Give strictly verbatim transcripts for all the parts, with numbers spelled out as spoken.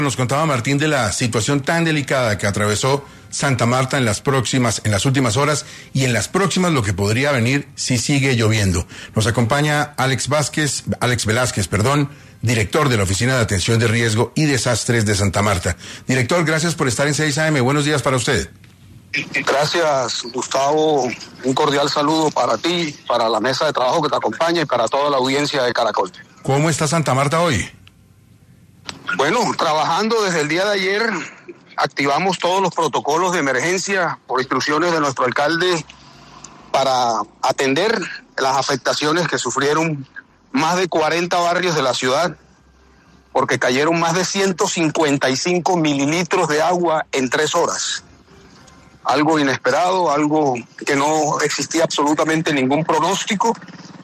Nos contaba Martín de la situación tan delicada que atravesó Santa Marta en las próximas, en las últimas horas y en las próximas lo que podría venir si sigue lloviendo. Nos acompaña Alex Vázquez, Alex Velázquez, perdón, director de la Oficina de Atención de Riesgo y Desastres de Santa Marta. Director, gracias por estar en seis A M. Buenos días para usted. Gracias, Gustavo. Un cordial saludo para ti, para la mesa de trabajo que te acompaña y para toda la audiencia de Caracol. ¿Cómo está Santa Marta hoy? Bueno, trabajando desde el día de ayer, activamos todos los protocolos de emergencia por instrucciones de nuestro alcalde para atender las afectaciones que sufrieron más de cuarenta barrios de la ciudad, porque cayeron más de ciento cincuenta y cinco mililitros de agua en tres horas. Algo inesperado, algo que no existía absolutamente ningún pronóstico,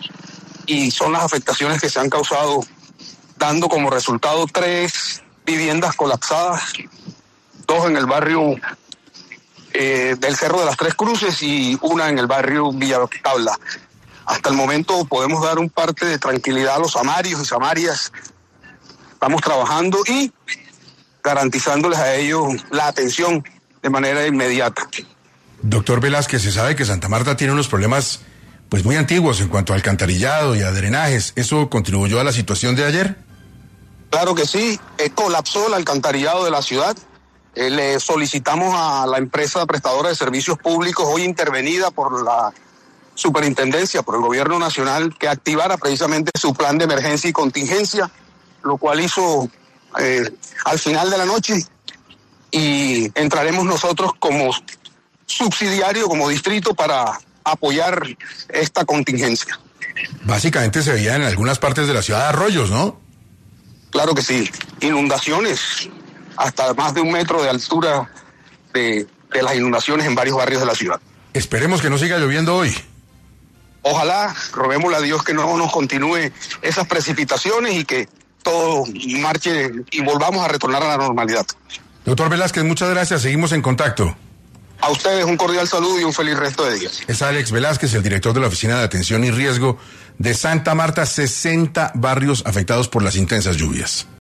y son las afectaciones que se han causado, dando como resultado tres viviendas colapsadas, dos en el barrio eh, del Cerro de las Tres Cruces y una en el barrio Villa Tabla. Hasta el momento podemos dar un parte de tranquilidad a los samarios y samarias. Estamos trabajando y garantizándoles a ellos la atención de manera inmediata. Doctor Velázquez, se sabe que Santa Marta tiene unos problemas pues muy antiguos en cuanto a alcantarillado y a drenajes. ¿Eso contribuyó a la situación de ayer? Claro que sí, eh, colapsó el alcantarillado de la ciudad. Eh, le solicitamos a la empresa prestadora de servicios públicos, hoy intervenida por la superintendencia, por el gobierno nacional, que activara precisamente su plan de emergencia y contingencia, lo cual hizo eh, al final de la noche, y entraremos nosotros como subsidiario, como distrito, para apoyar esta contingencia. Básicamente se veía en algunas partes de la ciudad arroyos, ¿no? Claro que sí, inundaciones hasta más de un metro de altura de, de las inundaciones en varios barrios de la ciudad. Esperemos que no siga lloviendo hoy. Ojalá, roguémosle a Dios que no nos continúe esas precipitaciones y que todo marche y volvamos a retornar a la normalidad. Doctor Velázquez, muchas gracias, seguimos en contacto. A ustedes un cordial saludo y un feliz resto de día. Es Alex Velázquez, el director de la Oficina de Atención y Riesgo de Santa Marta, sesenta barrios afectados por las intensas lluvias.